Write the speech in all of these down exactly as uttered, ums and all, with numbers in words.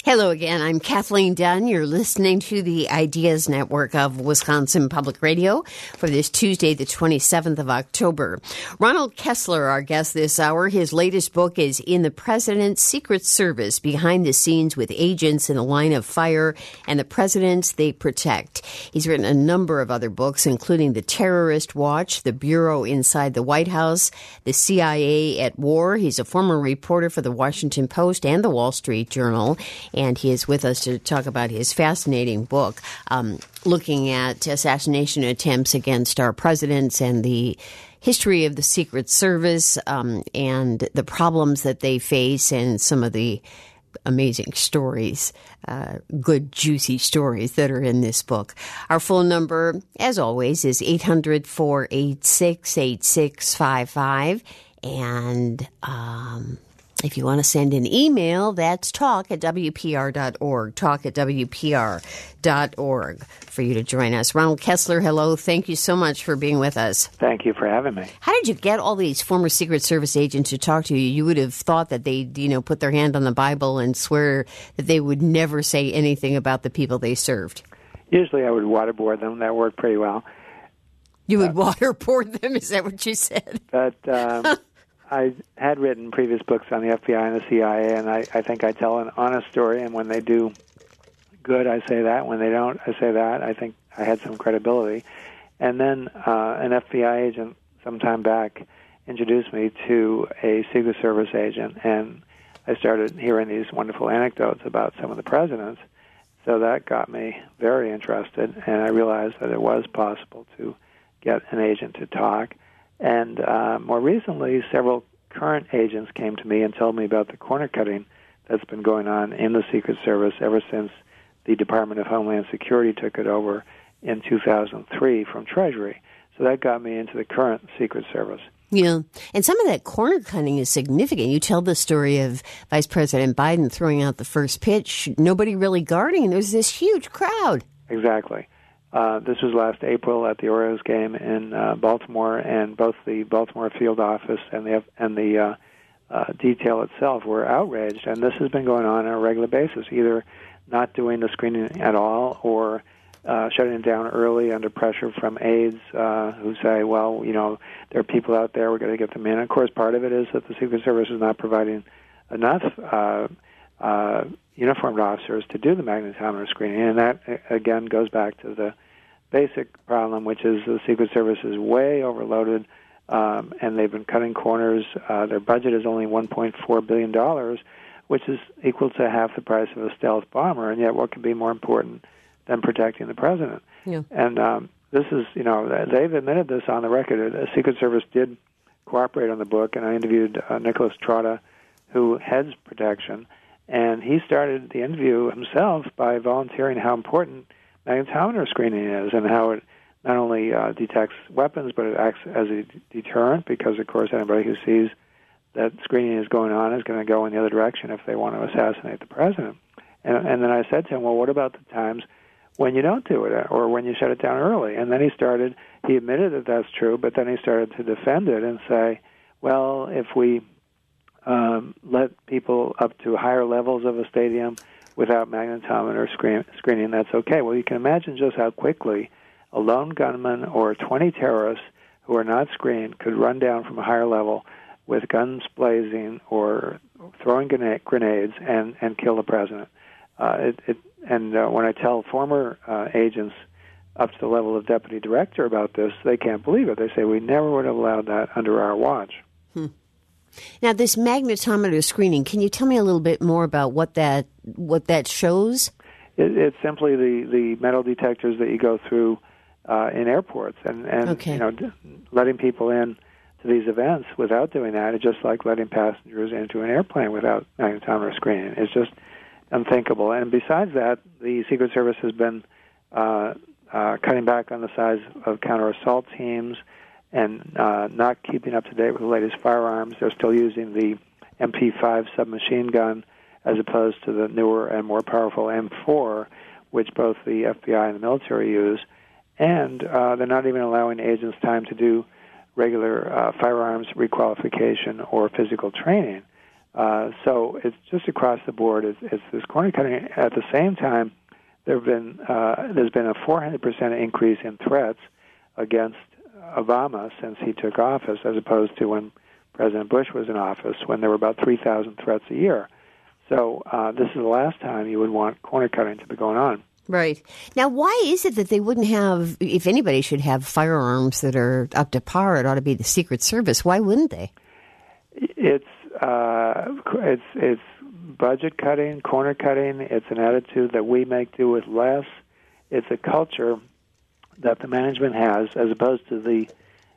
Hello again. I'm Kathleen Dunn. You're listening to the Ideas Network of Wisconsin Public Radio for this Tuesday, the twenty-seventh of October. Ronald Kessler, our guest this hour, his latest book is In the President's Secret Service, Behind the Scenes with Agents in the Line of Fire and the Presidents They Protect. He's written a number of other books, including The Terrorist Watch, The Bureau Inside the White House, The C I A at War. He's a former reporter for the Washington Post and the Wall Street Journal. And he is with us to talk about his fascinating book, um, looking at assassination attempts against our presidents and the history of the Secret Service um, and the problems that they face and some of the amazing stories, uh, good, juicy stories that are in this book. Our phone number, as always, is eight hundred, four eight six, eight six five five. And um if you want to send an email, that's talk at W P R dot org, talk at W P R dot org for you to join us. Ronald Kessler, hello. Thank you so much for being with us. Thank you for having me. How did you get all these former Secret Service agents to talk to you? You would have thought that they'd, you know, put their hand on the Bible and swear that they would never say anything about the people they served. Usually I would waterboard them. That worked pretty well. You would uh, waterboard them? Is that what you said? But um, I had written previous books on the F B I and the C I A, and I, I think I tell an honest story, and when they do good, I say that. When they don't, I say that. I think I had some credibility. And then uh, an F B I agent some time back introduced me to a Secret Service agent, and I started hearing these wonderful anecdotes about some of the presidents. So that got me very interested, and I realized that it was possible to get an agent to talk. And uh, more recently, several current agents came to me and told me about the corner cutting that's been going on in the Secret Service ever since the Department of Homeland Security took it over in two thousand three from Treasury. So that got me into the current Secret Service. Yeah, and some of that corner cutting is significant. You tell the story of Vice President Biden throwing out the first pitch, nobody really guarding, and there's this huge crowd. Exactly. Uh, this was last April at the Orioles game in uh, Baltimore, and both the Baltimore field office and the and the uh, uh, detail itself were outraged. And this has been going on on a regular basis, either not doing the screening at all or uh, shutting it down early under pressure from aides uh, who say, well, you know, there are people out there, we're going to get them in. And of course, part of it is that the Secret Service is not providing enough uh, uh, uniformed officers to do the magnetometer screening. And that, again, goes back to the basic problem, which is the Secret Service is way overloaded, um, and they've been cutting corners. Uh, their budget is only one point four billion dollars, which is equal to half the price of a stealth bomber, and yet what could be more important than protecting the president? Yeah. And um, this is, you know, they've admitted this on the record. The Secret Service did cooperate on the book, and I interviewed uh, Nicholas Trotta, who heads protection, and he started the interview himself by volunteering how important magnetometer screening is and how it not only uh, detects weapons, but it acts as a deterrent because, of course, anybody who sees that screening is going on is going to go in the other direction if they want to assassinate the president. And, and then I said to him, well, what about the times when you don't do it or when you shut it down early? And then he started, he admitted that that's true, but then he started to defend it and say, well, if we um, let people up to higher levels of a stadium without magnetometer screen, screening, that's okay. Well, you can imagine just how quickly a lone gunman or twenty terrorists who are not screened could run down from a higher level with guns blazing or throwing grenades and, and kill the president. Uh, it, it, and uh, when I tell former uh, agents up to the level of deputy director about this, they can't believe it. They say, we never would have allowed that under our watch. Hmm. Now, this magnetometer screening, can you tell me a little bit more about what that what that shows? It, it's simply the, the metal detectors that you go through uh, in airports, and, and okay. you know, letting people in to these events without doing that is just like letting passengers into an airplane without magnetometer screening. It's just unthinkable. And besides that, the Secret Service has been uh, uh, cutting back on the size of counter-assault teams and uh, not keeping up to date with the latest firearms. They're still using the M P five submachine gun as opposed to the newer and more powerful M four, which both the F B I and the military use. And uh, they're not even allowing agents time to do regular uh, firearms requalification or physical training. Uh, so it's just across the board. It's, it's this corner cutting. At the same time, there have been uh, there's been a four hundred percent increase in threats against Obama since he took office, as opposed to when President Bush was in office, when there were about three thousand threats a year. So uh, this is the last time you would want corner cutting to be going on. Right. Now, why is it that they wouldn't have, if anybody should have firearms that are up to par, it ought to be the Secret Service. Why wouldn't they? It's uh, it's it's budget cutting, corner cutting. It's an attitude that we make do with less. It's a culture that the management has, as opposed to the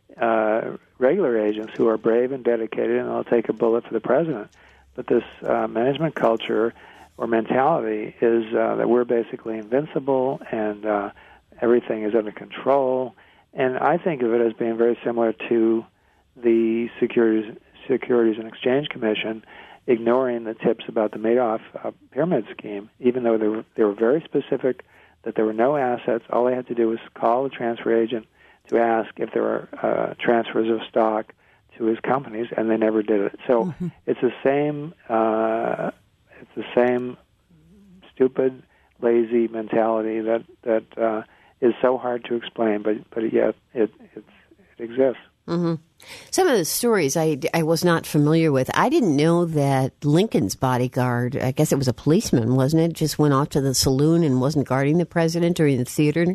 uh, regular agents who are brave and dedicated and they'll take a bullet for the president. But this uh, management culture or mentality is uh, that we're basically invincible and uh, everything is under control. And I think of it as being very similar to the Securities, Securities and Exchange Commission ignoring the tips about the Madoff uh, pyramid scheme, even though they were, they were very specific that there were no assets. All they had to do was call the transfer agent to ask if there were uh, transfers of stock to his companies, and they never did it. So mm-hmm. it's the same. Uh, it's the same stupid, lazy mentality that that uh, is so hard to explain, but but yet it it's, it exists. Mm-hmm. Some of the stories I, I was not familiar with. I didn't know that Lincoln's bodyguard, I guess it was a policeman, wasn't it, just went off to the saloon and wasn't guarding the president or in the theater?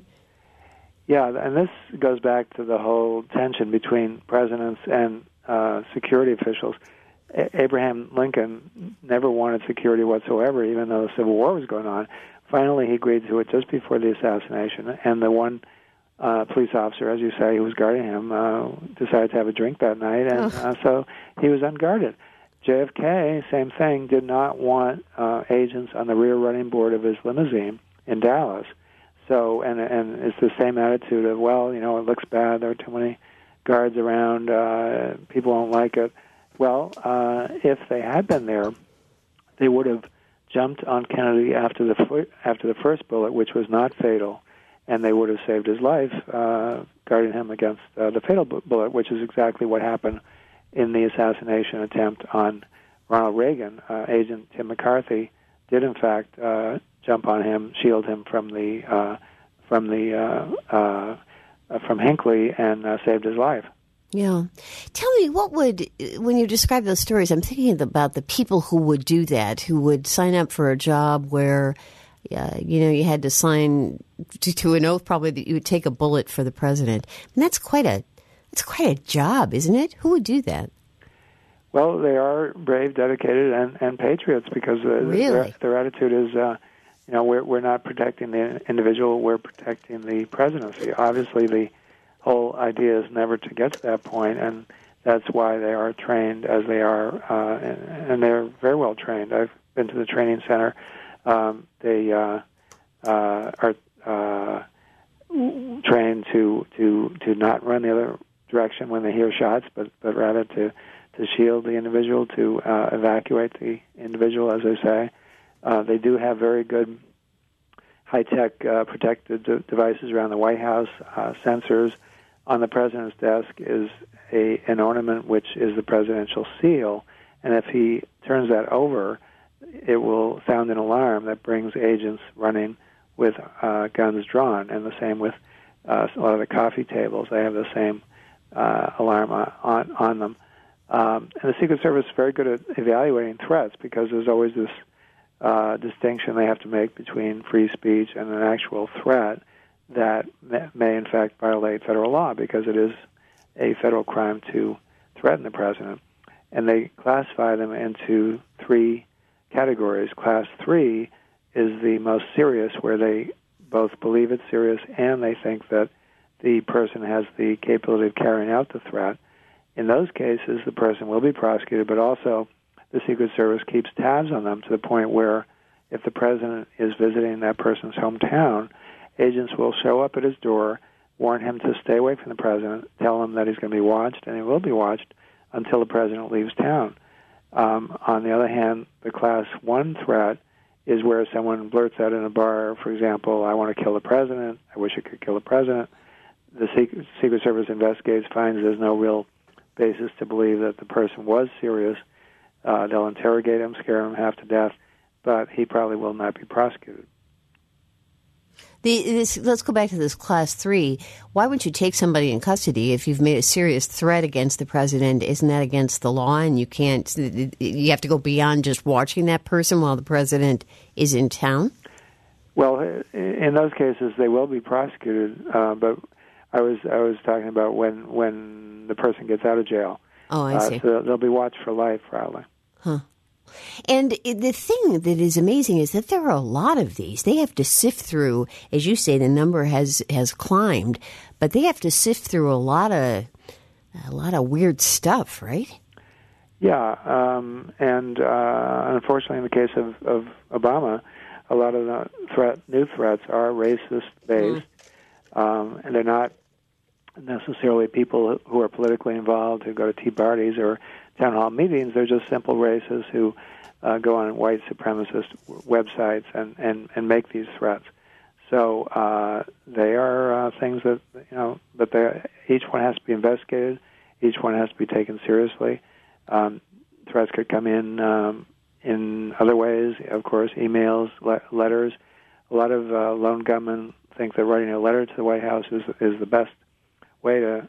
Yeah, and this goes back to the whole tension between presidents and uh, security officials. A- Abraham Lincoln never wanted security whatsoever, even though the Civil War was going on. Finally, he agreed to it just before the assassination, and the one Uh, police officer, as you say, who was guarding him, uh, decided to have a drink that night, and oh. uh, so he was unguarded. J F K, same thing, did not want uh, agents on the rear running board of his limousine in Dallas. So, and and it's the same attitude of, well, you know, it looks bad, there are too many guards around, uh, people don't like it. Well, uh, if they had been there, they would have jumped on Kennedy after the fir- after the first bullet, which was not fatal, and they would have saved his life, uh, guarding him against uh, the fatal bu- bullet, which is exactly what happened in the assassination attempt on Ronald Reagan. Uh, Agent Tim McCarthy did, in fact, uh, jump on him, shield him from the uh, from the uh, uh, from Hinckley, and uh, saved his life. Yeah. Tell me, what would, when you describe those stories, I'm thinking about the people who would do that, who would sign up for a job where, yeah, you know, you had to sign to, to an oath probably that you would take a bullet for the president. And that's quite a that's quite a job, isn't it? Who would do that? Well, they are brave, dedicated, and, and patriots because uh, really? their, their attitude is, uh, you know, we're we're not protecting the individual, we're protecting the presidency. Obviously, the whole idea is never to get to that point, and that's why they are trained as they are, uh, and, and they're very well trained. I've been to the training center. Um, they uh, uh, are uh, trained to, to to not run the other direction when they hear shots, but, but rather to, to shield the individual, to uh, evacuate the individual, as they say. Uh, they do have very good high-tech uh, protected de- devices around the White House, uh, sensors. On the president's desk is a an ornament which is the presidential seal, and if he turns that over, it will sound an alarm that brings agents running with uh, guns drawn, and the same with uh, a lot of the coffee tables. They have the same uh, alarm on, on, on them. Um, and the Secret Service is very good at evaluating threats because there's always this uh, distinction they have to make between free speech and an actual threat that may, in fact, violate federal law because it is a federal crime to threaten the president. And they classify them into three categories. Class three is the most serious, where they both believe it's serious and they think that the person has the capability of carrying out the threat. In those cases, the person will be prosecuted, but also the Secret Service keeps tabs on them to the point where if the president is visiting that person's hometown, agents will show up at his door, warn him to stay away from the president, tell him that he's going to be watched, and he will be watched until the president leaves town. Um, on the other hand, the class one threat is where someone blurts out in a bar, for example, I want to kill the president, I wish I could kill the president. The Secret, Secret Service investigates, finds there's no real basis to believe that the person was serious. Uh, they'll interrogate him, scare him half to death, but he probably will not be prosecuted. The, this, let's go back to this class three. Why wouldn't you take somebody in custody if you've made a serious threat against the president? Isn't that against the law? And you can't, you have to go beyond just watching that person while the president is in town? Well, in those cases, they will be prosecuted. Uh, but I was I was talking about when when the person gets out of jail. Oh, I uh, see. So they'll be watched for life, probably. Huh. And the thing that is amazing is that there are a lot of these. They have to sift through, as you say, the number has, has climbed, but they have to sift through a lot of a lot of weird stuff, right? Yeah, um, and uh, unfortunately, in the case of, of Obama, a lot of the threat, new threats are racist-based, mm. um, and they're not necessarily people who are politically involved who go to tea parties or town hall meetings. They're just simple racists who uh, go on white supremacist websites and, and, and make these threats. So uh, they are uh, things that, you know, but each one has to be investigated. Each one has to be taken seriously. Um, threats could come in um, in other ways, of course, emails, le- letters. A lot of uh, lone gunmen think that writing a letter to the White House is, is the best way to,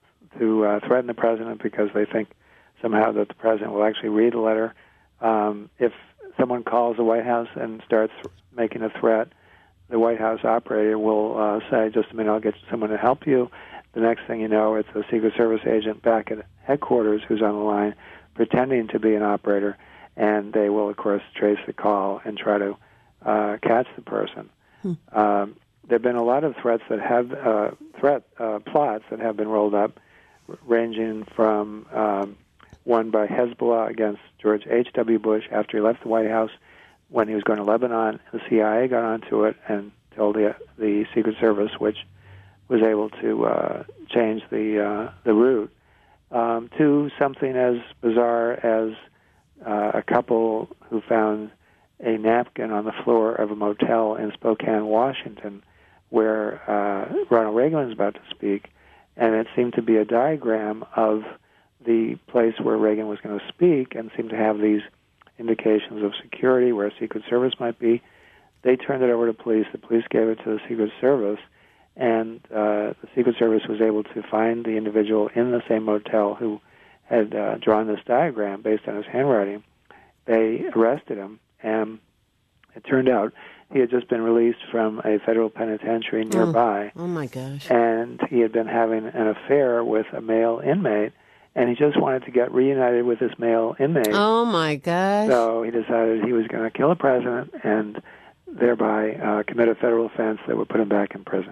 to uh, threaten the president because they think somehow that the president will actually read the letter. Um, if someone calls the White House and starts making a threat, the White House operator will uh, say, just a minute, I'll get someone to help you. The next thing you know, it's a Secret Service agent back at headquarters who's on the line pretending to be an operator, and they will, of course, trace the call and try to uh, catch the person. Hmm. Um, there have been a lot of threats that have, uh, threat uh, plots that have been rolled up, ranging from um, one by Hezbollah against George H W. Bush after he left the White House when he was going to Lebanon. The C I A got onto it and told the, the Secret Service, which was able to uh, change the uh, the route, um, to something as bizarre as uh, a couple who found a napkin on the floor of a motel in Spokane, Washington, where uh, Ronald Reagan was about to speak, and it seemed to be a diagram of the place where Reagan was going to speak and seemed to have these indications of security where a Secret Service might be. They turned it over to police. The police gave it to the Secret Service, and uh, the Secret Service was able to find the individual in the same motel who had uh, drawn this diagram based on his handwriting. They arrested him, and it turned out he had just been released from a federal penitentiary nearby. Oh, oh my gosh. And he had been having an affair with a male inmate, and he just wanted to get reunited with this male inmate. Oh, my gosh. So he decided he was going to kill the president and thereby uh, commit a federal offense that would put him back in prison.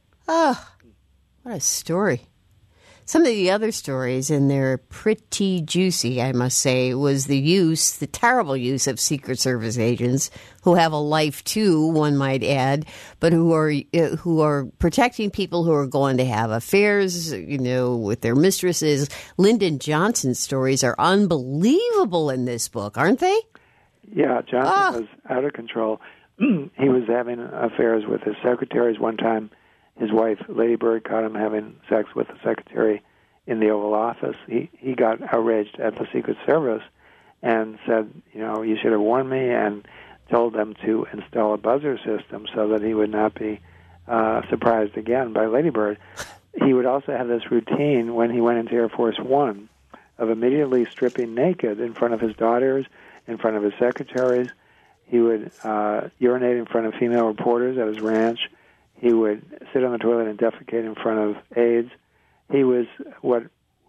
Oh, what a story. Some of the other stories, and they're pretty juicy, I must say, was the use, the terrible use of Secret Service agents who have a life too, one might add, but who are uh, who are protecting people who are going to have affairs, you know, with their mistresses. Lyndon Johnson's stories are unbelievable in this book, aren't they? Yeah, Johnson oh. was out of control. He was having affairs with his secretaries. One time, his wife, Lady Bird, caught him having sex with the secretary in the Oval Office. He he got outraged at the Secret Service and said, you know, you should have warned me, and told them to install a buzzer system so that he would not be uh, surprised again by Lady Bird. He would also have this routine when he went into Air Force One of immediately stripping naked in front of his daughters, in front of his secretaries. He would uh, urinate in front of female reporters at his ranch. He would sit on the toilet and defecate in front of aides. He was what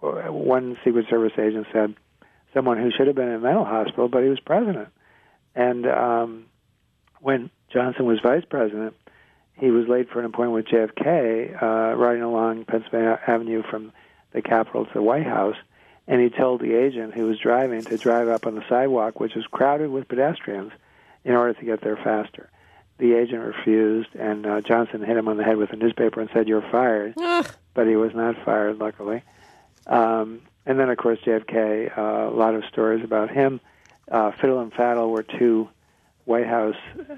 one Secret Service agent said, someone who should have been in a mental hospital, but he was president. And um, when Johnson was vice president, he was late for an appointment with J F K, uh, riding along Pennsylvania Avenue from the Capitol to the White House, and he told the agent who was driving to drive up on the sidewalk, which was crowded with pedestrians, in order to get there faster. The agent refused, and uh, Johnson hit him on the head with a newspaper and said, "You're fired." But he was not fired, luckily. Um, and then, of course, J F K, uh, a lot of stories about him. Uh, Fiddle and Faddle were two White House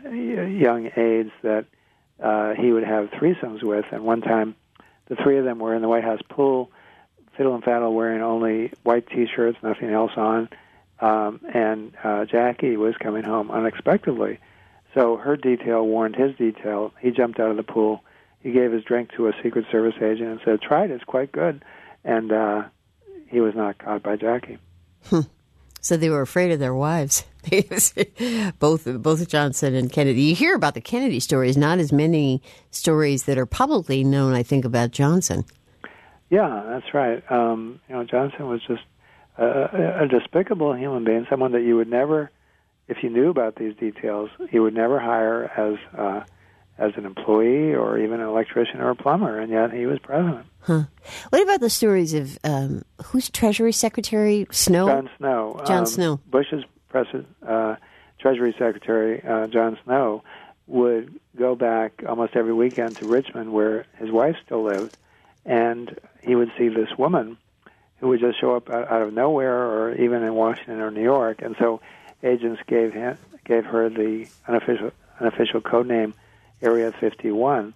young aides that uh, he would have threesomes with, and one time the three of them were in the White House pool, Fiddle and Faddle wearing only white T-shirts, nothing else on. um, and uh, Jackie was coming home unexpectedly. So her detail warned his detail. He jumped out of the pool. He gave his drink to a Secret Service agent and said, "Try it, it's quite good." And uh, he was not caught by Jackie. Hmm. So they were afraid of their wives, both both Johnson and Kennedy. You hear about the Kennedy stories, not as many stories that are publicly known, I think, about Johnson. Yeah, that's right. Um, you know, Johnson was just a, a despicable human being, someone that you would never, if you knew about these details, you would never hire as uh, as an employee or even an electrician or a plumber, and yet he was president. Huh. What about the stories of um, who's Treasury Secretary? Snow? John Snow. John um, Snow. Bush's president, uh, Treasury Secretary, uh, John Snow, would go back almost every weekend to Richmond where his wife still lived, and he would see this woman who would just show up out, out of nowhere, or even in Washington or New York. And so agents gave him, gave her the unofficial unofficial code name Area fifty-one,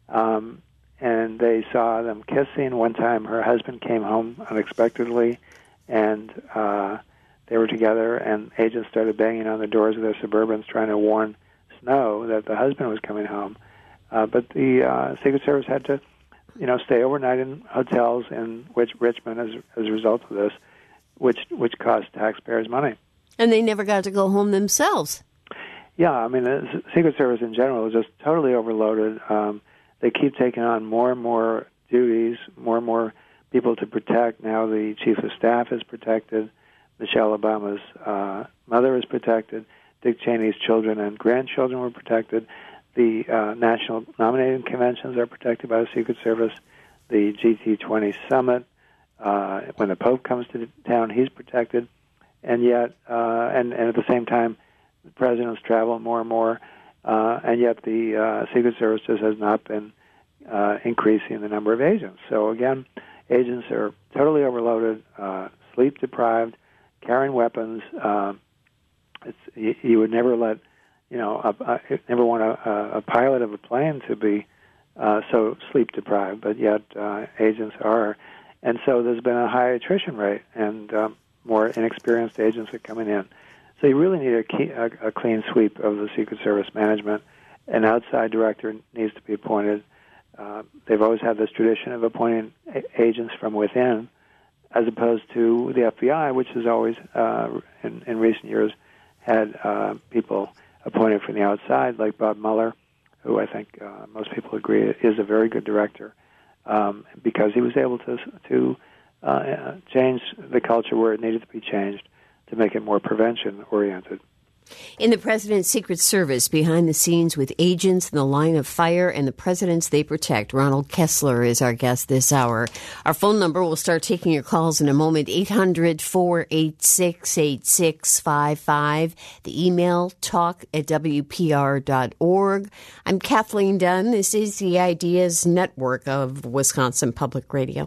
um, and they saw them kissing. One time her husband came home unexpectedly, and uh, they were together, and agents started banging on the doors of their Suburbans trying to warn Snow that the husband was coming home. Uh, but the uh, Secret Service had to, you know, stay overnight in hotels in which Richmond as, as a result of this, which which cost taxpayers money. And they never got to go home themselves. Yeah, I mean, the Secret Service in general is just totally overloaded. Um, they keep taking on more and more duties, more and more people to protect. Now the Chief of Staff is protected. Michelle Obama's uh, mother is protected. Dick Cheney's children and grandchildren were protected. The uh, national nominating conventions are protected by the Secret Service. The G T twenty summit, uh, when the Pope comes to town, he's protected. And yet, uh, and, and at the same time, the presidents travel more and more, uh, and yet the uh, Secret Service just has not been uh, increasing the number of agents. So again, agents are totally overloaded, uh, sleep deprived, carrying weapons. Uh, it's, you, you would never let, you know, a, a, never want a, a pilot of a plane to be uh, so sleep deprived, but yet uh, agents are, and so there's been a high attrition rate, and um, more inexperienced agents are coming in. So you really need a, key, a, a clean sweep of the Secret Service management. An outside director needs to be appointed. Uh, they've always had this tradition of appointing a- agents from within, as opposed to the F B I, which has always, uh, in, in recent years, had uh, people appointed from the outside, like Bob Mueller, who I think uh, most people agree is a very good director, um, because he was able to to uh, change the culture where it needed to be changed, to make it more prevention-oriented. In the President's Secret Service, behind the scenes with agents in the line of fire and the presidents they protect, Ronald Kessler is our guest this hour. Our phone number, we'll start taking your calls in a moment, eight hundred, four eight six, eight six five five. The email, talk at w p r dot org. I'm Kathleen Dunn. This is the Ideas Network of Wisconsin Public Radio.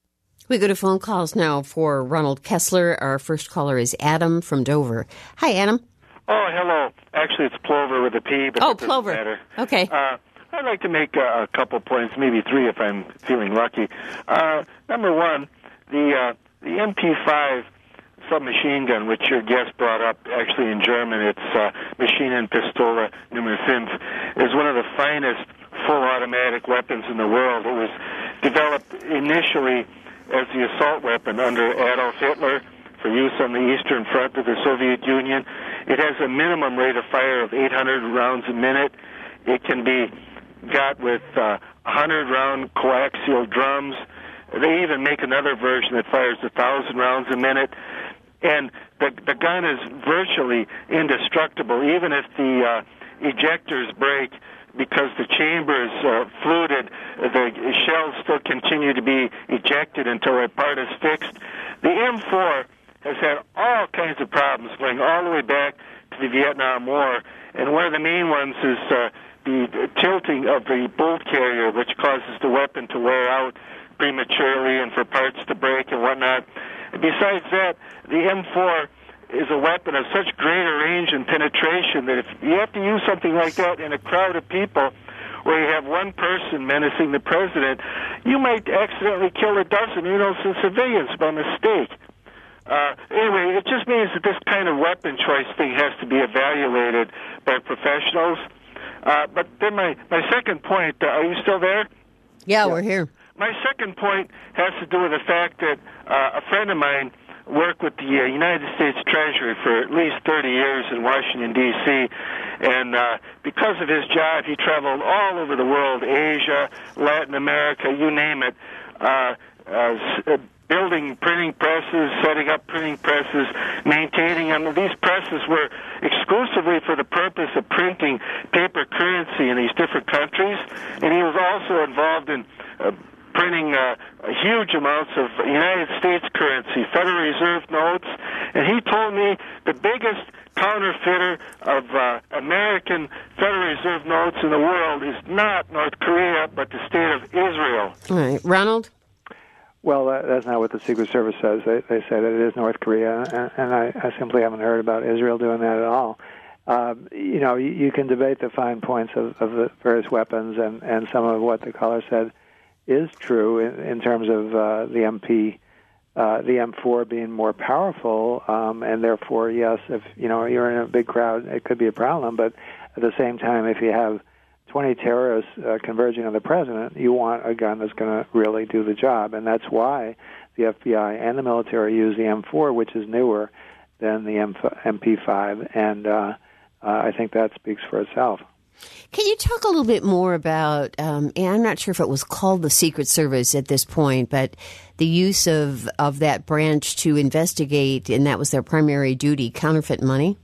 We go to phone calls now for Ronald Kessler. Our first caller is Adam from Dover. Hi, Adam. Oh, hello. Actually, it's Plover with a P, but oh, it doesn't Plover. matter. Okay. Uh, I'd like to make a, a couple points, maybe three if I'm feeling lucky. Uh, number one, the uh, the M P five submachine gun, which your guest brought up, actually in German, it's uh, Maschinen Pistole Nummer fünf, is one of the finest full automatic weapons in the world. It was developed initially as the assault weapon under Adolf Hitler for use on the Eastern Front of the Soviet Union. It has a minimum rate of fire of eight hundred rounds a minute. It can be got with uh, one hundred round coaxial drums. They even make another version that fires one thousand rounds a minute. And the, the gun is virtually indestructible, even if the uh, ejectors break, because the chamber is uh, fluted. The shells still continue to be ejected until a part is fixed. The M four has had all kinds of problems going all the way back to the Vietnam War, and one of the main ones is uh, the tilting of the bolt carrier, which causes the weapon to wear out prematurely and for parts to break and whatnot. And besides that, the M four is a weapon of such greater range and penetration that if you have to use something like that in a crowd of people where you have one person menacing the president, you might accidentally kill a dozen innocent civilians by mistake. Uh, anyway, it just means that this kind of weapon choice thing has to be evaluated by professionals. Uh, but then my, my second point, uh, are you still there? Yeah, yeah, we're here. My second point has to do with the fact that uh, a friend of mine worked with the uh, United States Treasury for at least thirty years in Washington, D C, and uh, because of his job, he traveled all over the world, Asia, Latin America, you name it, uh, uh, building printing presses, setting up printing presses, maintaining them. These presses were exclusively for the purpose of printing paper currency in these different countries, and he was also involved in uh, printing uh, huge amounts of United States currency, Federal Reserve notes, and he told me the biggest counterfeiter of uh, American Federal Reserve notes in the world is not North Korea, but the state of Israel. All right. Ronald? Well, uh, that's not what the Secret Service says. They, they say that it is North Korea, and, and I, I simply haven't heard about Israel doing that at all. Um, you know, you, you can debate the fine points of, of the various weapons, and, and some of what the caller said is true in, in terms of uh, the M P, uh, the M four being more powerful, um, and therefore, yes, if you know you're in a big crowd, it could be a problem. But at the same time, if you have twenty terrorists uh, converging on the president, you want a gun that's going to really do the job, and that's why the F B I and the military use the M four, which is newer than the M P five, and uh, uh, I think that speaks for itself. Can you talk a little bit more about, um, and I'm not sure if it was called the Secret Service at this point, but the use of, of that branch to investigate, and that was their primary duty, counterfeit money?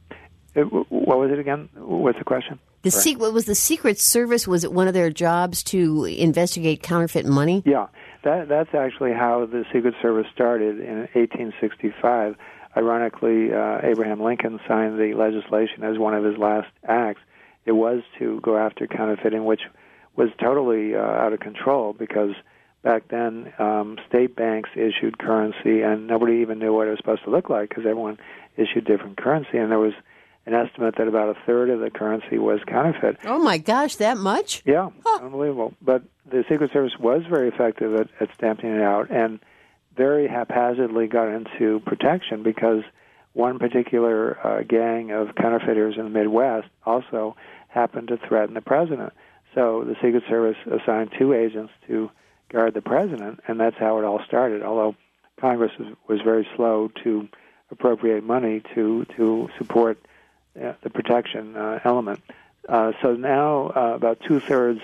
It, what was it again? What's the question? The se- was the Secret Service, was it one of their jobs to investigate counterfeit money? Yeah, that, that's actually how the Secret Service started in eighteen sixty-five. Ironically, uh, Abraham Lincoln signed the legislation as one of his last acts. It was to go after counterfeiting, which was totally uh, out of control because back then um, state banks issued currency and nobody even knew what it was supposed to look like because everyone issued different currency, and there was an estimate that about a third of the currency was counterfeit. Oh, my gosh, that much? Yeah, huh. Unbelievable. But the Secret Service was very effective at, at stamping it out and very haphazardly got into protection because one particular uh, gang of counterfeiters in the Midwest also happened to threaten the president. So the Secret Service assigned two agents to guard the president, and that's how it all started, although Congress was, was very slow to appropriate money to, to support uh, the protection uh, element. Uh, so now uh, about two-thirds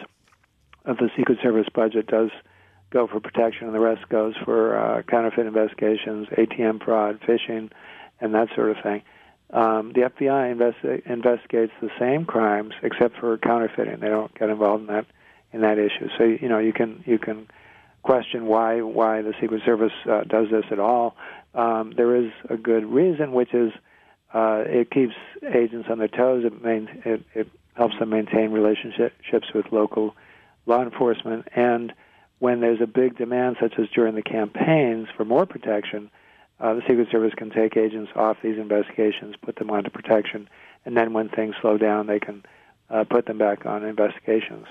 of the Secret Service budget does go for protection, and the rest goes for uh, counterfeit investigations, A T M fraud, phishing, and that sort of thing. Um, the F B I investi- investigates the same crimes except for counterfeiting. They don't get involved in that in that issue. So you know you can you can question why why the Secret Service uh, does this at all. Um, there is a good reason, which is uh, it keeps agents on their toes. It, main, it, it helps them maintain relationships with local law enforcement, and when there's a big demand, such as during the campaigns for more protection, Uh, the Secret Service can take agents off these investigations, put them onto protection, and then when things slow down, they can uh, put them back on investigations.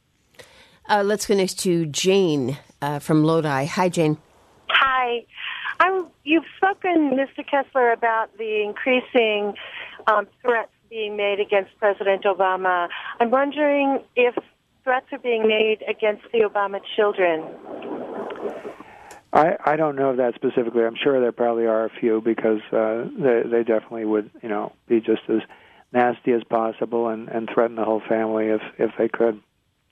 Uh, let's go next to Jane uh, from Lodi. Hi, Jane. Hi. I'm, you've spoken, Mister Kessler, about the increasing um, threats being made against President Obama. I'm wondering if threats are being made against the Obama children. I, I don't know that specifically. I'm sure there probably are a few because uh, they, they definitely would, you know, be just as nasty as possible and, and threaten the whole family if, if they could.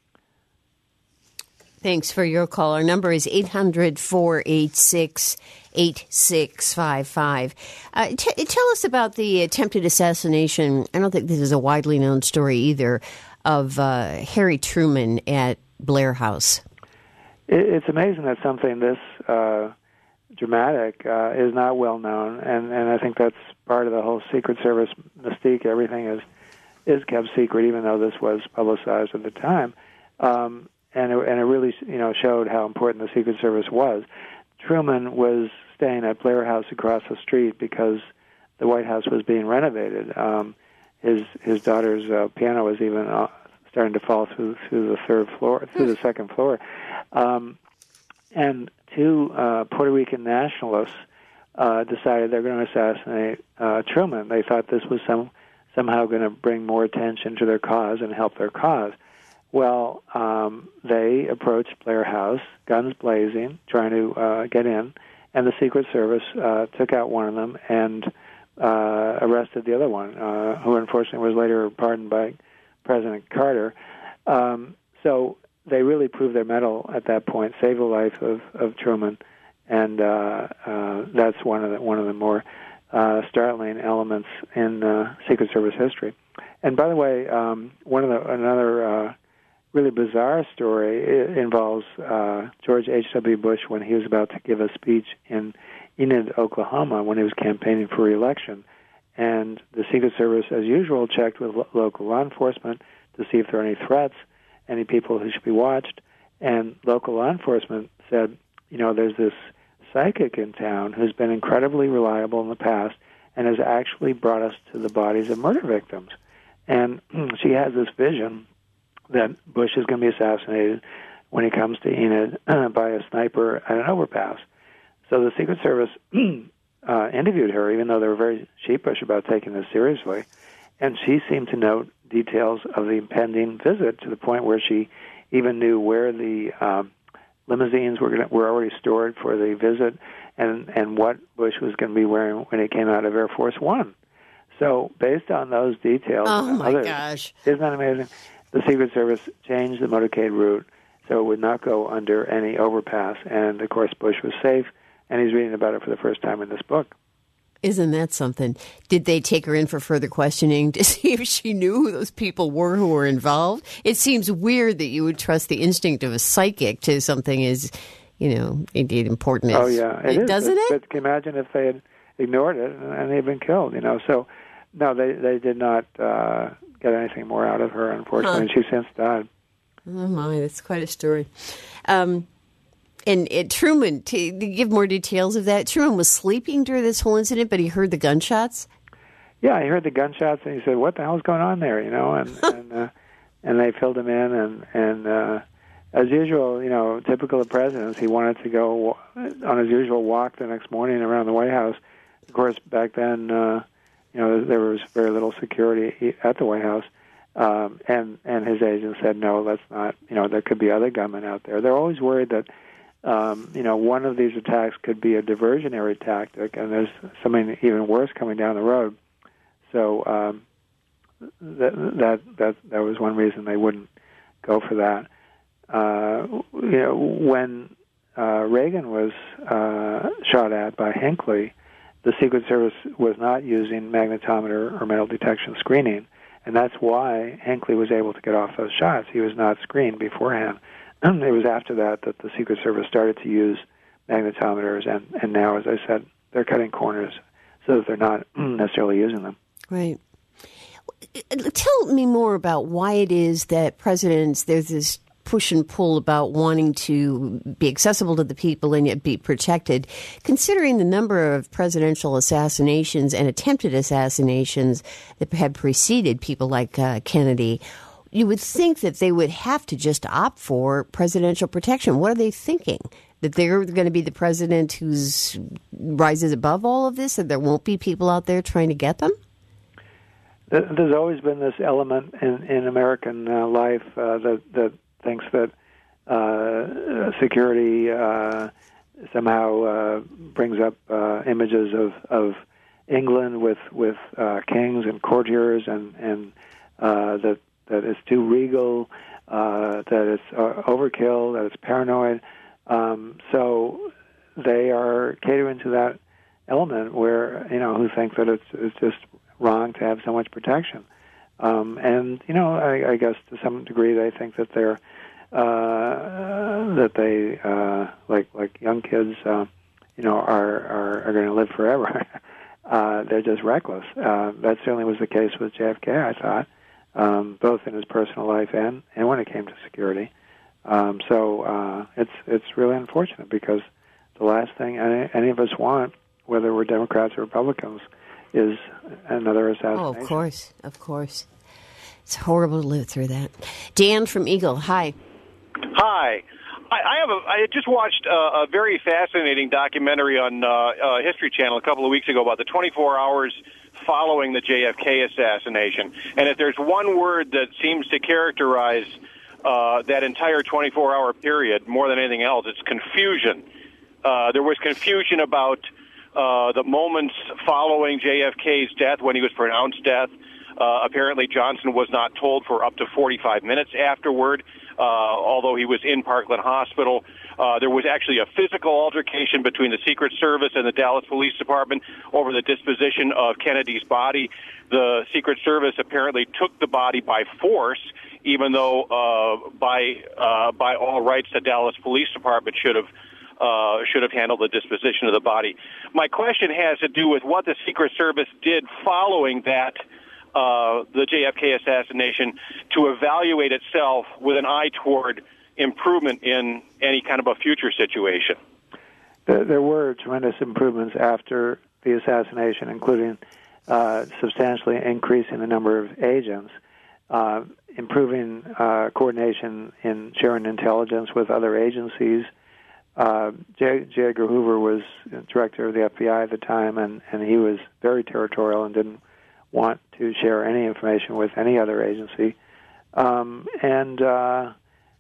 Thanks for your call. Our number is eight hundred, four eight six, eight six five five. Uh, t- tell us about the attempted assassination. I don't think this is a widely known story either, of uh, Harry Truman at Blair House. It's amazing that something this uh, dramatic uh, is not well known, and, and I think that's part of the whole Secret Service mystique. Everything is is kept secret, even though this was publicized at the time, um, and it, and it really you know showed how important the Secret Service was. Truman was staying at Blair House across the street because the White House was being renovated. Um, his his daughter's uh, piano was even uh, starting to fall through through the third floor, through the second floor. Um, and two uh, Puerto Rican nationalists uh, decided they're going to assassinate uh, Truman. They thought this was some somehow going to bring more attention to their cause and help their cause. Well, um, they approached Blair House, guns blazing, trying to uh, get in, and the Secret Service uh, took out one of them and uh, arrested the other one, uh, who unfortunately was later pardoned by President Carter. Um, so they really proved their mettle at that point, saved the life of, of Truman, and uh, uh, that's one of the one of the more uh, startling elements in uh, Secret Service history. And by the way, um, one of the another uh, really bizarre story it involves uh, George H W. Bush when he was about to give a speech in Enid, Oklahoma, when he was campaigning for re-election. And the Secret Service, as usual, checked with lo- local law enforcement to see if there are any threats, any people who should be watched. And local law enforcement said, you know, there's this psychic in town who's been incredibly reliable in the past and has actually brought us to the bodies of murder victims. And she has this vision that Bush is going to be assassinated when he comes to Enid uh, by a sniper at an overpass. So the Secret Service uh, interviewed her, even though they were very sheepish about taking this seriously, and she seemed to note details of the impending visit to the point where she even knew where the um, limousines were gonna, were already stored for the visit and, and what Bush was going to be wearing when he came out of Air Force One. So based on those details, oh my others, gosh, isn't that amazing? The Secret Service changed the motorcade route so it would not go under any overpass. And, of course, Bush was safe, and he's reading about it for the first time in this book. Isn't that something? Did they take her in for further questioning to see if she knew who those people were who were involved? It seems weird that you would trust the instinct of a psychic to something as, you know, indeed important as... Oh, yeah. It is. Doesn't it? But can you imagine if they had ignored it and they'd been killed, you know? So, no, they, they did not... Uh, get anything more out of her, unfortunately, huh. and she since died. Oh, my, that's quite a story. Um, and it, Truman, to, to give more details of that, Truman was sleeping during this whole incident, but he heard the gunshots? Yeah, he heard the gunshots, and he said, what the hell's going on there, you know, and and, uh, and they filled him in, and, and uh, as usual, you know, typical of presidents, he wanted to go on his usual walk the next morning around the White House. Of course, back then... Uh, You know, there was very little security at the White House, um, and and his agent said, no, let's not. You know, there could be other gunmen out there. They're always worried that, um, you know, one of these attacks could be a diversionary tactic, and there's something even worse coming down the road. So um, that that that that was one reason they wouldn't go for that. Uh, you know, when uh, Reagan was uh, shot at by Hinckley, the Secret Service was not using magnetometer or metal detection screening, and that's why Hinckley was able to get off those shots. He was not screened beforehand. It was after that that the Secret Service started to use magnetometers, and, and now, as I said, they're cutting corners so that they're not necessarily using them. Right. Tell me more about why it is that presidents, there's this push and pull about wanting to be accessible to the people and yet be protected. Considering the number of presidential assassinations and attempted assassinations that had preceded people like uh, Kennedy, you would think that they would have to just opt for presidential protection. What are they thinking? That they're going to be the president who's rises above all of this, that there won't be people out there trying to get them? There's always been this element in, in American uh, life uh, that, that thinks that uh, security uh, somehow uh, brings up uh, images of, of England with with uh, kings and courtiers, and and uh, that that it's too regal, uh, that it's uh, overkill, that it's paranoid. Um, so they are catering to that element where, you know, who think that it's it's just wrong to have so much protection. Um, and, you know, I, I guess to some degree they think that they're, uh, that they, uh, like like young kids, uh, you know, are, are, are going to live forever. uh, they're just reckless. Uh, that certainly was the case with J F K, I thought, um, both in his personal life and, and when it came to security. Um, so uh, it's it's really unfortunate, because the last thing any, any of us want, whether we're Democrats or Republicans, is another assassination. Oh, of course, of course. It's horrible to live through that. Dan from Eagle, hi. Hi. I, I have a, I just watched a, a very fascinating documentary on uh, uh, History Channel a couple of weeks ago about the twenty-four hours following the J F K assassination. And if there's one word that seems to characterize uh, that entire twenty-four hour period more than anything else, it's confusion. Uh, there was confusion about uh, the moments following J F K's death when he was pronounced death. Uh, apparently, Johnson was not told for up to forty-five minutes afterward. Uh, although he was in Parkland Hospital. Uh, there was actually a physical altercation between the Secret Service and the Dallas Police Department over the disposition of Kennedy's body. The Secret Service apparently took the body by force, even though uh, by uh, by all rights the Dallas Police Department should have uh, should have handled the disposition of the body. My question has to do with what the Secret Service did following that Uh, the J F K assassination to evaluate itself with an eye toward improvement in any kind of a future situation. There, there were tremendous improvements after the assassination, including uh, substantially increasing the number of agents, uh, improving uh, coordination in sharing intelligence with other agencies. Uh, J. J. Edgar Hoover was director of the F B I at the time, and, and he was very territorial and didn't want to share any information with any other agency, um, and uh,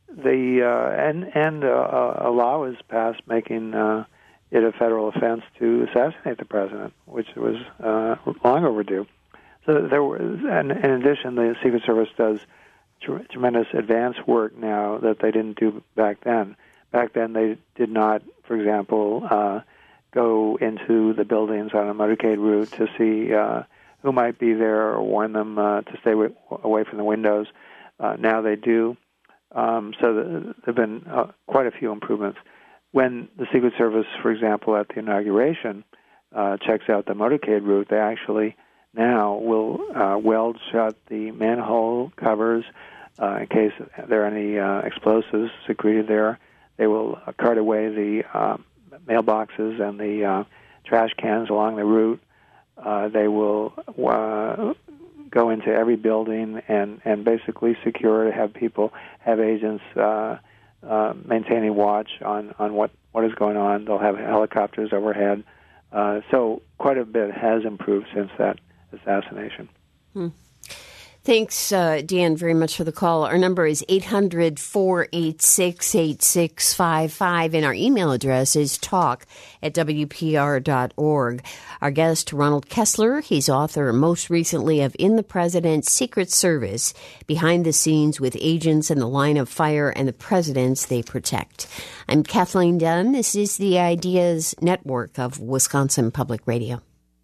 the uh, and and uh, a law was passed making uh, it a federal offense to assassinate the president, which was uh, long overdue. So there was, and in addition, the Secret Service does tr- tremendous advanced work now that they didn't do back then. Back then, they did not, for example, uh, go into the buildings on a motorcade route to see Uh, who might be there or warn them uh, to stay w- away from the windows. Uh, now they do. Um, so the, there have been uh, quite a few improvements. When the Secret Service, for example, at the inauguration, uh, checks out the motorcade route, they actually now will uh, weld shut the manhole covers uh, in case there are any uh, explosives secreted there. They will uh, cart away the uh, mailboxes and the uh, trash cans along the route. Uh, they will uh, go into every building and, and basically secure to have people, have agents uh, uh, maintaining watch on, on what, what is going on. They'll have helicopters overhead. Uh, so quite a bit has improved since that assassination. Hmm. Thanks, uh, Dan, very much for the call. Our number is eight hundred, four eight six, eight six five five, and our email address is talk at w p r dot org. Our guest, Ronald Kessler, he's author most recently of In the President's Secret Service, Behind the Scenes with Agents in the Line of Fire and the Presidents They Protect. I'm Kathleen Dunn. This is the Ideas Network of Wisconsin Public Radio.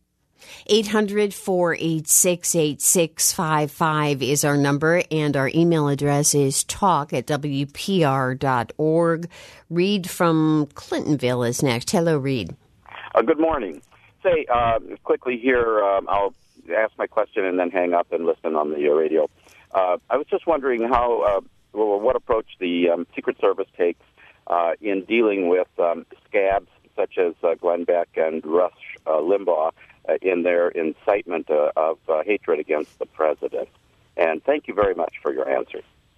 eight hundred, four eight six, eight six five five is our number, and our email address is talk at w p r dot org. Reed from Clintonville is next. Hello, Reed. Uh, good morning. Say, uh, quickly here, um, I'll ask my question and then hang up and listen on the uh, radio. Uh, I was just wondering how, uh, well, what approach the um, Secret Service takes uh, in dealing with um, scabs such as uh, Glenn Beck and Rush uh, Limbaugh, Uh, in their incitement uh, of uh, hatred against the president. And thank you very much for your answer.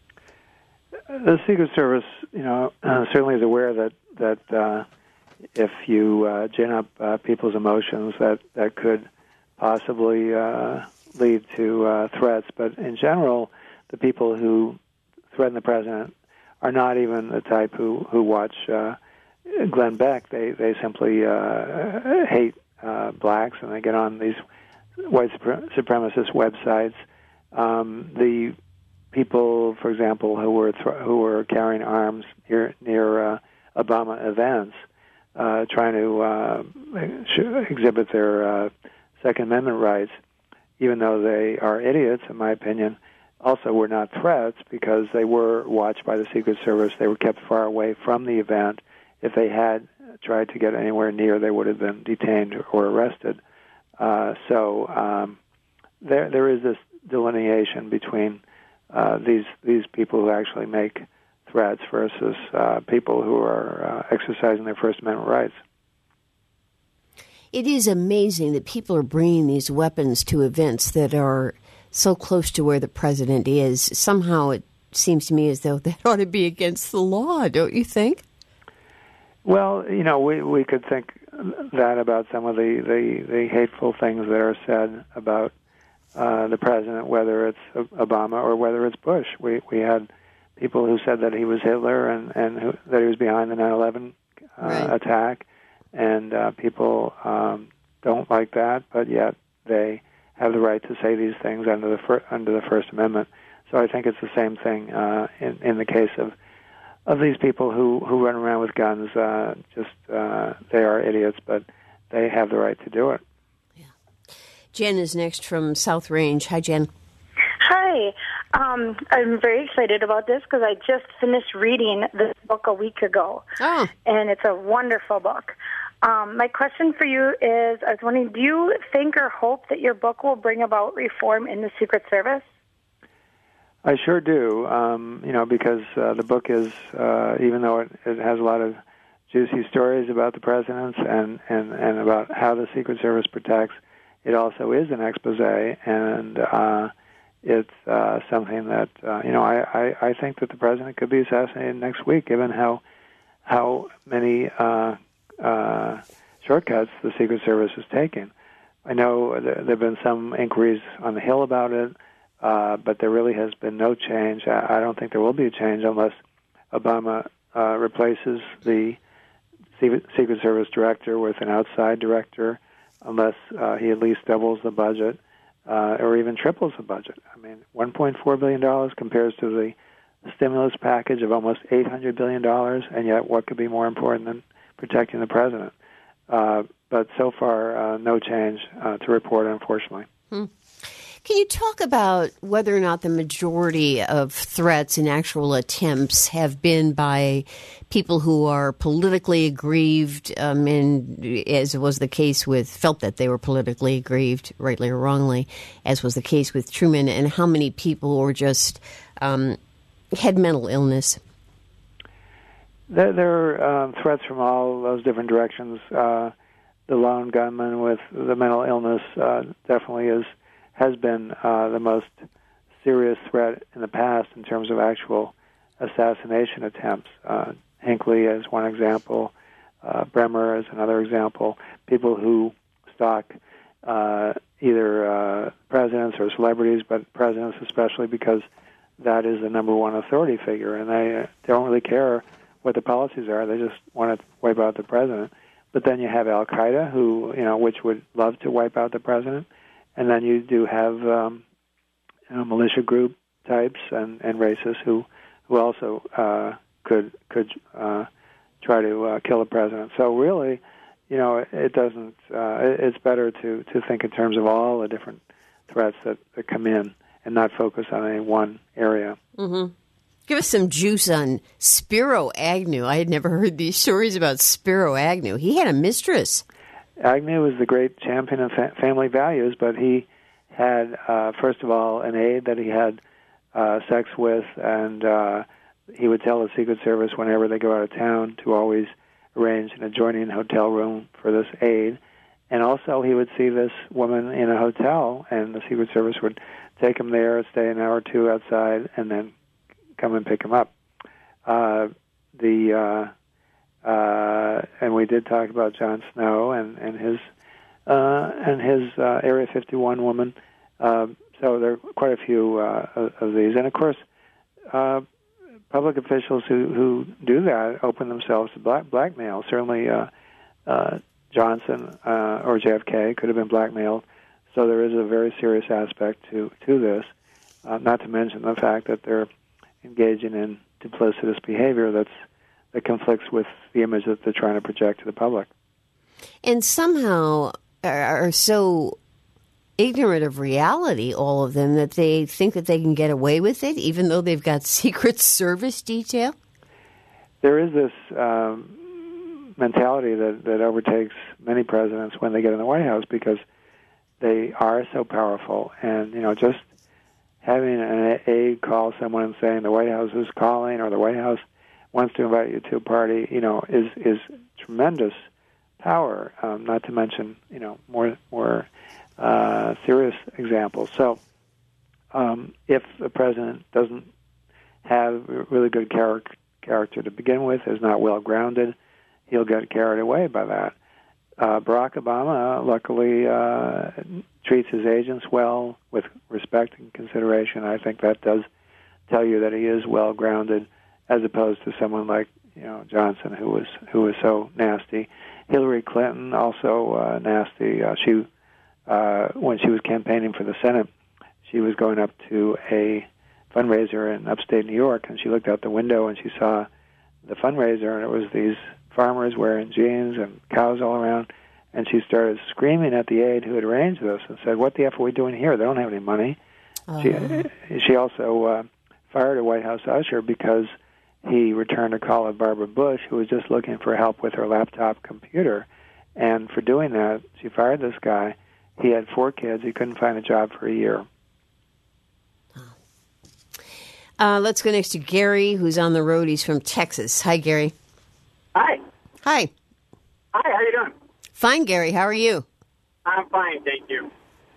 The Secret Service, you know, uh, certainly is aware that that uh, if you uh, gin up uh, people's emotions, that that could possibly uh, lead to uh, threats. But in general, the people who threaten the president are not even the type who who watch uh, Glenn Beck. They they simply uh, hate Uh, blacks, and they get on these white supre- supremacist websites. Um, the people, for example, who were th- who were carrying arms near near uh, Obama events, uh, trying to uh, exhibit their uh, Second Amendment rights, even though they are idiots, in my opinion, also were not threats because they were watched by the Secret Service. They were kept far away from the event. If they had tried to get anywhere near, they would have been detained or arrested. Uh, so um, there there is this delineation between uh, these these people who actually make threats versus uh, people who are uh, exercising their First Amendment rights. It is amazing that people are bringing these weapons to events that are so close to where the president is. Somehow it seems to me as though that ought to be against the law, don't you think? Well, you know, we we could think that about some of the, the, the hateful things that are said about uh, the president, whether it's Obama or whether it's Bush. We we had people who said that he was Hitler and, and who, that he was behind the nine eleven uh, right. attack, and uh, people um, don't like that, but yet they have the right to say these things under the fir- under the First Amendment. So I think it's the same thing uh, in in the case of of these people who, who run around with guns. Uh, just uh, they are idiots, but they have the right to do it. Yeah. Jen is next from South Range. Hi, Jen. Hi. Um, I'm very excited about this because I just finished reading this book a week ago. Oh. And it's a wonderful book. Um, my question for you is, I was wondering, do you think or hope that your book will bring about reform in the Secret Service? I sure do, um, you know, because uh, the book is, uh, even though it, it has a lot of juicy stories about the presidents and, and, and about how the Secret Service protects, it also is an expose, and uh, it's uh, something that, uh, you know, I, I, I think that the president could be assassinated next week, given how how many uh, uh, shortcuts the Secret Service is taking. I know there have been some inquiries on the Hill about it, Uh, but there really has been no change. I, I don't think there will be a change unless Obama uh, replaces the Secret Service director with an outside director, unless uh, he at least doubles the budget uh, or even triples the budget. I mean, one point four billion dollars compares to the stimulus package of almost eight hundred billion dollars, and yet what could be more important than protecting the president? Uh, but so far, uh, no change uh, to report, unfortunately. Hmm. Can you talk about whether or not the majority of threats and actual attempts have been by people who are politically aggrieved, um, and as was the case with, felt that they were politically aggrieved, rightly or wrongly, as was the case with Truman, and how many people were just um, had mental illness? There, there are um, threats from all those different directions. Uh, the lone gunman with the mental illness uh, definitely is has been uh, the most serious threat in the past in terms of actual assassination attempts. Uh, Hinckley is one example. Uh, Bremer is another example. People who stalk uh, either uh, presidents or celebrities, but presidents especially, because that is the number one authority figure, and they uh, don't really care what the policies are. They just want to wipe out the president. But then you have Al-Qaeda, who, you know, which would love to wipe out the president. And then you do have um, you know, militia group types and, and racists who who also uh, could could uh, try to uh, kill the president. So really, you know, it, it doesn't. Uh, it, it's better to, to think in terms of all the different threats that, that come in and not focus on any one area. Mm-hmm. Give us some juice on Spiro Agnew. I had never heard these stories about Spiro Agnew. He had a mistress. Agnew was the great champion of fa- family values, but he had, uh, first of all, an aide that he had uh, sex with, and uh, he would tell the Secret Service whenever they go out of town to always arrange an adjoining hotel room for this aide. And also he would see this woman in a hotel, and the Secret Service would take him there, stay an hour or two outside, and then come and pick him up. Uh, the... Uh, Uh, and we did talk about Jon Snow and, and his uh, and his uh, Area fifty-one woman. Uh, so there are quite a few uh, of, of these. And, of course, uh, public officials who, who do that open themselves to black, blackmail. Certainly uh, uh, Johnson uh, or J F K could have been blackmailed. So there is a very serious aspect to, to this, uh, not to mention the fact that they're engaging in duplicitous behavior that's that conflicts with the image that they're trying to project to the public. And somehow are so ignorant of reality, all of them, that they think that they can get away with it, even though they've got Secret Service detail? There is this um, mentality that, that overtakes many presidents when they get in the White House because they are so powerful. And, you know, just having an aide call someone and saying the White House is calling or the White House wants to invite you to a party, you know, is is tremendous power. Um, not to mention, you know, more more uh, serious examples. So, um, if the president doesn't have really good char- character to begin with, is not well-grounded, he'll get carried away by that. Uh, Barack Obama, luckily, uh, treats his agents well, with respect and consideration. I think that does tell you that he is well-grounded, as opposed to someone like, you know, Johnson, who was who was so nasty. Hillary Clinton, also uh, nasty. Uh, she, uh, when she was campaigning for the Senate, she was going up to a fundraiser in upstate New York, and she looked out the window and she saw the fundraiser, and it was these farmers wearing jeans and cows all around, and she started screaming at the aide who had arranged this and said, "What the F are we doing here? They don't have any money." Uh-huh. She, she also uh, fired a White House usher because he returned a call of Barbara Bush, who was just looking for help with her laptop computer. And for doing that, she fired this guy. He had four kids. He couldn't find a job for a year. Uh, let's go next to Gary, who's on the road. He's from Texas. Hi, Gary. Hi. Hi. Hi, how you doing? Fine, Gary. How are you? I'm fine, thank you.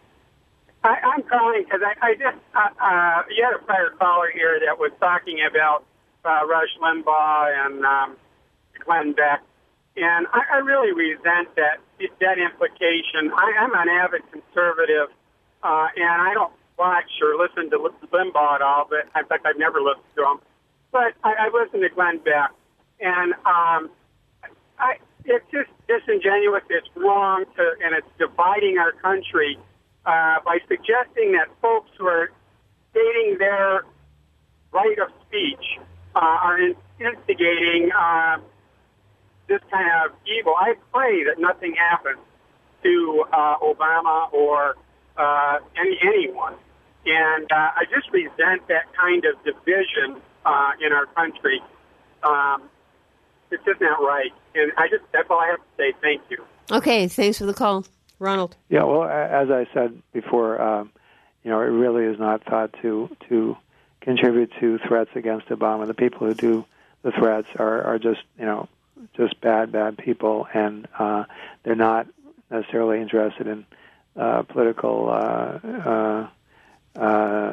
I, I'm calling because I, I just, uh, uh, you had a prior caller here that was talking about uh, Rush Limbaugh and um, Glenn Beck, and I, I really resent that that implication. I, I'm an avid conservative, uh, and I don't watch or listen to Limbaugh at all, but in fact, I've never listened to him. But I, I listen to Glenn Beck, and um, I, it's just disingenuous. It's wrong, to, and it's dividing our country uh, by suggesting that folks who are stating their right of speech uh, are instigating uh, this kind of evil. I pray that nothing happens to uh, Obama or uh, any anyone. And uh, I just resent that kind of division uh, in our country. Um, it's just not right. And I just, that's all I have to say. Thank you. Okay, thanks for the call. Ronald. Yeah, well, as I said before, um, you know, it really is not thought to to contribute to threats against Obama. The people who do the threats are, are just, you know, just bad, bad people, and uh, they're not necessarily interested in uh, political uh, uh, uh,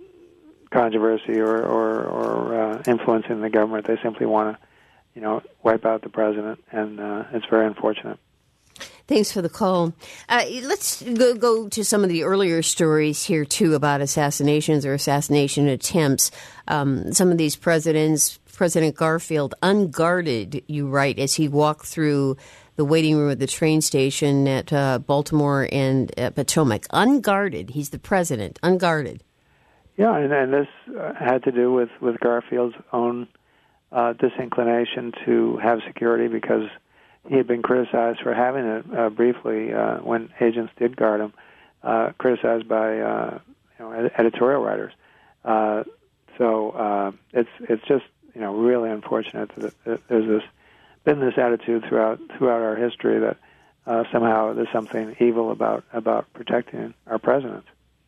controversy or, or, or uh, influencing the government. They simply want to, you know, wipe out the president, and uh, it's very unfortunate. Thanks for the call. Uh, let's go, go to some of the earlier stories here, too, about assassinations or assassination attempts. Um, some of these presidents, President Garfield, unguarded, you write, as he walked through the waiting room at the train station at uh, Baltimore and uh, Potomac. Unguarded. He's the president. Unguarded. Yeah, and, and this uh, had to do with, with Garfield's own uh, disinclination to have security, because he had been criticized for having it uh, briefly uh, when agents did guard him, uh, criticized by uh, you know, ed- editorial writers. Uh, so uh, it's it's just, you know, really unfortunate that there's this been this attitude throughout throughout our history that uh, somehow there's something evil about about protecting our presidents.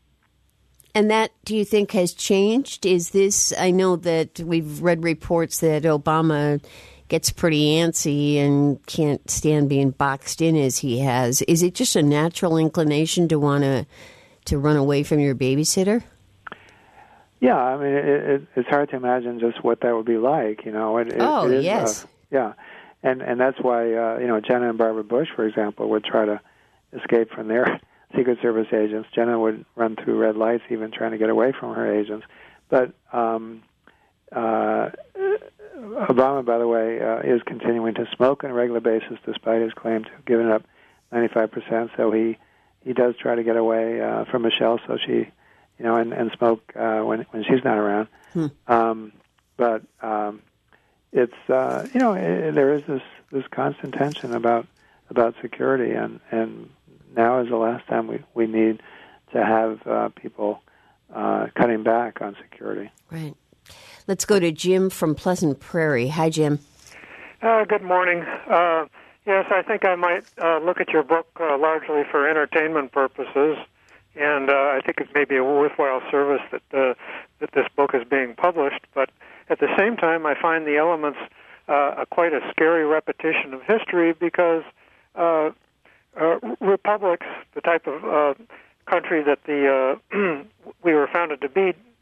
And that, do you think, has changed? Is this, I know that we've read reports that Obama gets pretty antsy and can't stand being boxed in as he has. Is it just a natural inclination to want to to run away from your babysitter? Yeah, I mean, it, it, it's hard to imagine just what that would be like, you know. It, it, oh, it is, yes. Uh, yeah, and and that's why, uh, you know, Jenna and Barbara Bush, for example, would try to escape from their Secret Service agents. Jenna would run through red lights even trying to get away from her agents. But um, uh, Obama, by the way, uh, is continuing to smoke on a regular basis despite his claim to have given up ninety-five percent. So he, he does try to get away uh, from Michelle, so she, you know, and, and smoke uh, when when she's not around. Hmm. Um, but um, it's uh, you know it, there is this, this constant tension about about security, and, and now is the last time we, we need to have uh, people uh, cutting back on security. Right. Let's go to Jim from Pleasant Prairie. Hi, Jim. Uh, good morning. Uh, yes, I think I might uh, look at your book uh, largely for entertainment purposes, and uh, I think it may be a worthwhile service that uh, that this book is being published. But at the same time, I find the elements uh, a quite a scary repetition of history, because uh, uh, republics, the type of uh, country that the uh, we were founded to be, don't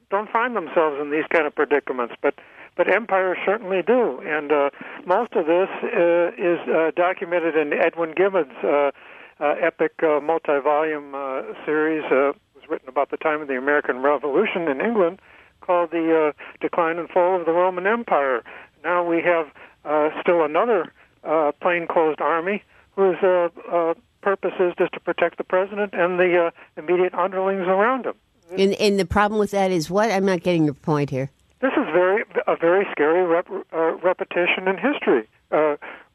don't find themselves in these kind of predicaments, but but empires certainly do. And uh, most of this uh, is uh, documented in Edwin Gibbon's uh, uh, epic uh, multi-volume uh, series. Uh, it was written about the time of the American Revolution in England, called The uh, Decline and Fall of the Roman Empire. Now we have uh, still another uh, plainclothes army whose uh, uh, purpose is just to protect the president and the uh, immediate underlings around him. And, and the problem with that is what? I'm not getting your point here. This is very a very scary rep, uh, repetition in history. Uh,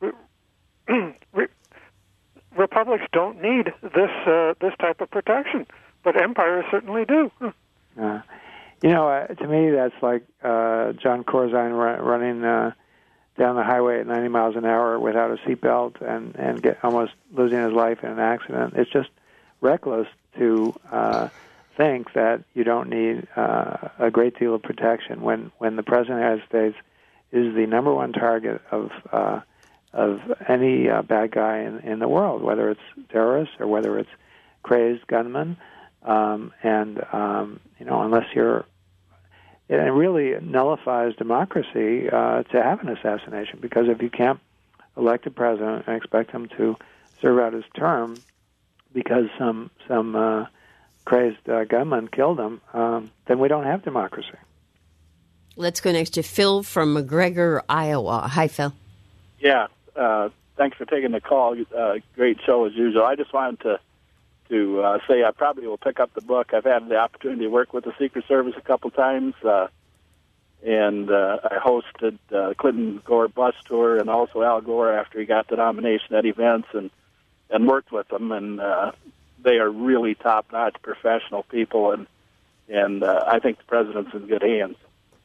re, republics don't need this uh, this type of protection, but empires certainly do. Uh, you know, uh, to me, that's like uh, John Corzine run, running uh, down the highway at ninety miles an hour without a seatbelt and and get, almost losing his life in an accident. It's just reckless to Uh, think that you don't need uh, a great deal of protection when, when the President of the United States is the number one target of uh, of any uh, bad guy in, in the world, whether it's terrorists or whether it's crazed gunmen. Um, and, um, you know, unless you're... It really nullifies democracy uh, to have an assassination, because if you can't elect a president and expect him to serve out his term because some... some uh, crazed uh, gunman killed him, um, then we don't have democracy. Let's go next to Phil from McGregor, Iowa. Hi, Phil. Yeah, uh, thanks for taking the call. Uh, great show as usual. I just wanted to to uh, say I probably will pick up the book. I've had the opportunity to work with the Secret Service a couple times, uh, and uh, I hosted uh, Clinton Gore bus tour and also Al Gore after he got the nomination at events, and, and worked with them, and uh, they are really top-notch professional people, and and uh, I think the president's in good hands.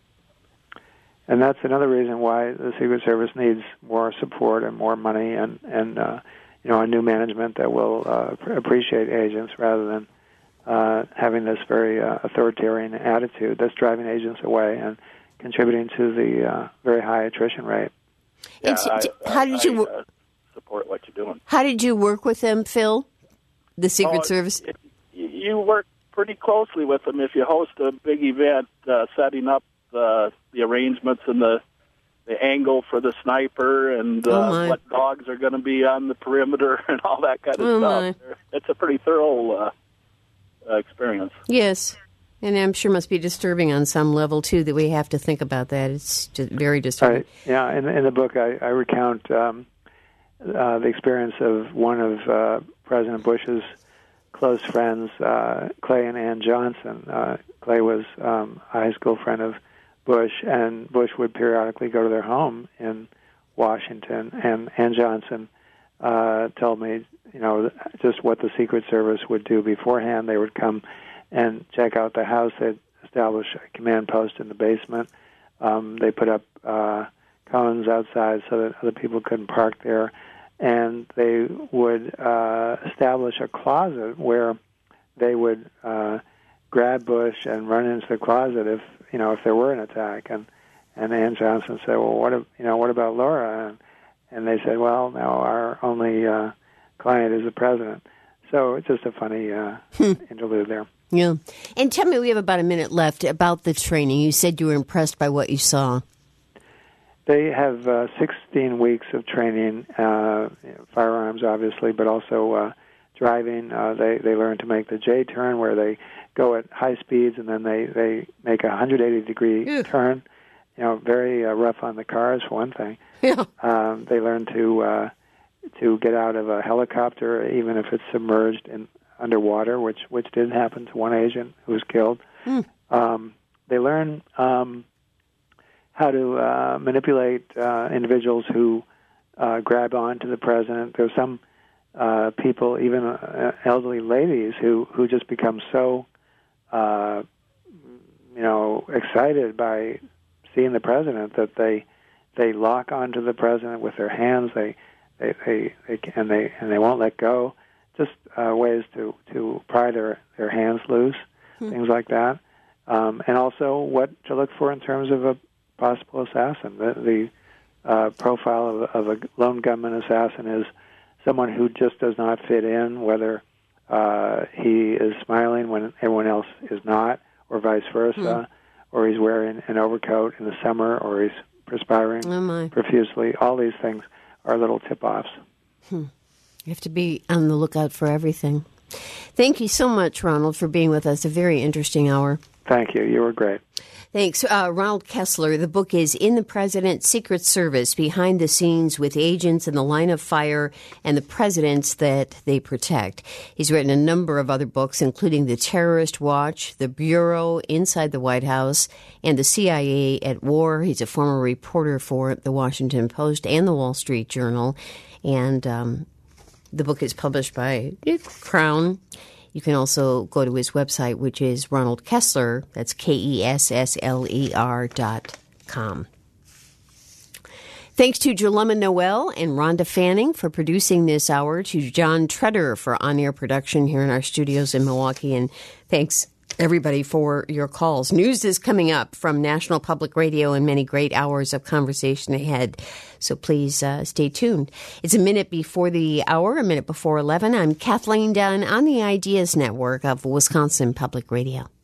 And that's another reason why the Secret Service needs more support and more money, and and uh, you know, a new management that will uh, appreciate agents rather than uh, having this very uh, authoritarian attitude that's driving agents away and contributing to the uh, very high attrition rate. Yeah, so, I, how did you I, uh, support what you're doing? How did you work with them, Phil? The Secret oh, Service? It, you work pretty closely with them if you host a big event, uh, setting up the, the arrangements and the the angle for the sniper and uh, oh what dogs are going to be on the perimeter and all that kind of oh stuff. My. It's a pretty thorough uh, uh, experience. Yes. And I'm sure must be disturbing on some level, too, that we have to think about that. It's just very disturbing. Right. Yeah, in, in the book I, I recount um, uh, the experience of one of uh, President Bush's close friends, uh, Clay and Ann Johnson. Uh, Clay was um, a high school friend of Bush, and Bush would periodically go to their home in Washington. And Ann Johnson uh, told me, you know, just what the Secret Service would do beforehand. They would come and check out the house. They'd establish a command post in the basement. Um, they put up uh, cones outside so that other people couldn't park there. And they would uh, establish a closet where they would uh, grab Bush and run into the closet if you know if there were an attack. And and Ann Johnson said, "Well, what if, you know what about Laura?" And, and they said, "Well, now our only uh, client is the president." So it's just a funny uh, interlude there. Yeah. And tell me, we have about a minute left, about the training. You said you were impressed by what you saw. They have uh, sixteen weeks of training, uh, you know, firearms, obviously, but also uh, driving. Uh, they, they learn to make the J turn, where they go at high speeds, and then they, they make a one hundred eighty degree Ew. turn. You know, very uh, rough on the cars, for one thing. Yeah. Um, they learn to uh, to get out of a helicopter, even if it's submerged in underwater, which which did happen to one agent who was killed. Mm. Um, they learn um, how to uh, manipulate uh, individuals who uh, grab on to the president. There's some uh, people, even uh, elderly ladies, who, who just become so, uh, you know, excited by seeing the president that they they lock onto the president with their hands. They they they, they and they and they won't let go. Just uh, ways to, to pry their, their hands loose, hmm. things like that. Um, and also what to look for in terms of a possible assassin. The, the uh, profile of, of a lone gunman assassin is someone who just does not fit in, whether uh, he is smiling when everyone else is not, or vice versa. or he's wearing an overcoat in the summer, or he's perspiring oh my. profusely. All these things are little tip-offs. Hmm. You have to be on the lookout for everything. Thank you so much, Ronald, for being with us. A very interesting hour. Thank you. You were great. Thanks. Uh, Ronald Kessler, the book is In the President's Secret Service, Behind the Scenes with Agents in the Line of Fire and the Presidents That They Protect. He's written a number of other books, including The Terrorist Watch, The Bureau Inside the White House, and The C I A at War. He's a former reporter for The Washington Post and The Wall Street Journal. And um, the book is published by Crown. You can also go to his website, which is Ronald Kessler. That's K E S S L E R dot com. Thanks to Jalema Noel and Rhonda Fanning for producing this hour, to John Treader for on-air production here in our studios in Milwaukee, and thanks everybody for your calls. News is coming up from National Public Radio and many great hours of conversation ahead. So please uh, stay tuned. It's a minute before the hour, a minute before eleven. I'm Kathleen Dunn on the Ideas Network of Wisconsin Public Radio.